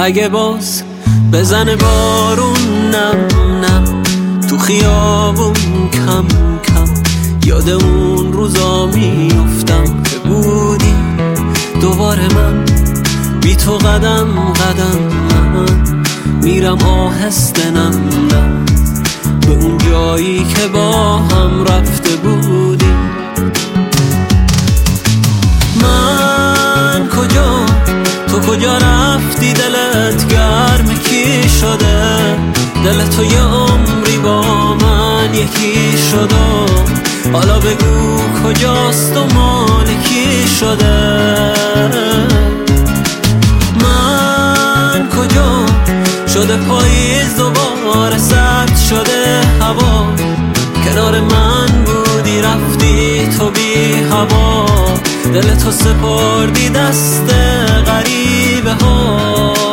اگه باز بزنه بارون نم نم تو خیابون کم کم، یاد اون روزا میافتم که بودی دوباره من بی تو قدم قدم، من میرم آهسته نم نم به اون جایی که با هم رفته بودیم. من کجا تو کجا رفتی؟ دلت گرم کی شده؟ دل تو یه عمری با من یکی شده، حالا بگو کجاست و مال کی شده؟ من کجا شده پاییز دوباره سرد شده هوا، کنار من بودی رفتی تو بی هوا، دل تو سپردی دست غریبه ها.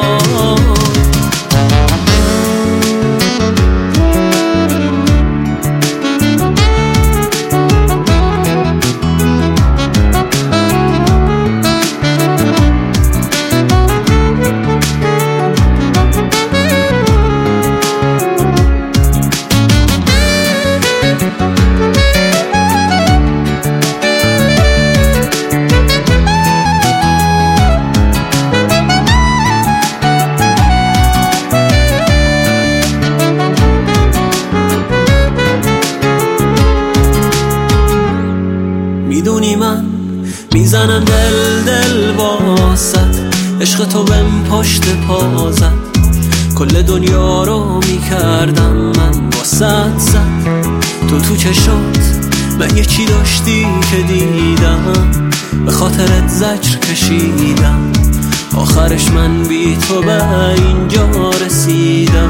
میدونی من میزنم دل واسط، عشق تو بهم پشت پا زد، کل دنیا رو میکردم من واسط زد. تو چشات من یه چی داشتی که دیدم، به خاطرت زجر کشیدم، آخرش من بی تو به اینجا رسیدم.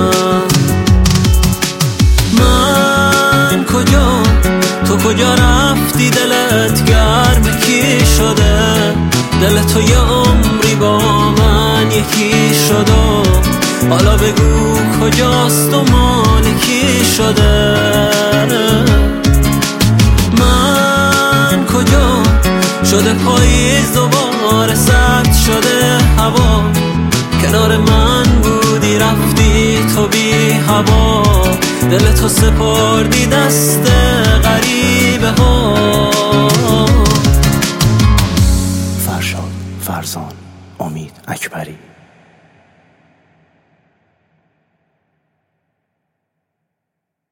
من کجا تو کجا رفتی؟ دلت گرم کی شده؟ دل تو یه عمری با من یکی شده، حالا بگو کجاست و مال کی شده؟ من کجا شده پاییز دوباره سرد شده هوا، کنار من بودی رفتی تو بی هوا، دل تو سپردی دست غریبه ها. فرشاد فرزان، امید اکبری.